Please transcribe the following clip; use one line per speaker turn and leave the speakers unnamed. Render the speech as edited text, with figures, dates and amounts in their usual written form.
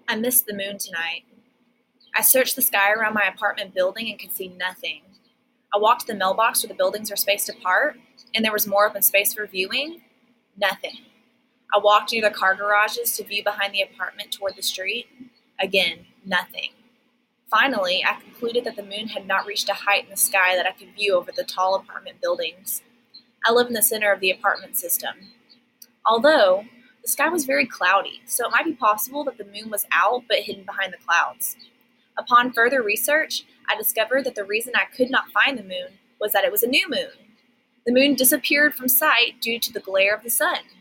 I missed the moon tonight. I searched the sky around my apartment building and could see nothing. I walked to the mailbox where the buildings are spaced apart, and there was more open space for viewing. Nothing. I walked near the car garages to view behind the apartment toward the street. Again, nothing. Finally, I concluded that the moon had not reached a height in the sky that I could view over the tall apartment buildings. I live in the center of the apartment system. Although, the sky was very cloudy, so it might be possible that the moon was out but hidden behind the clouds. Upon further research, I discovered that the reason I could not find the moon was that it was a new moon. The moon disappeared from sight due to the glare of the sun.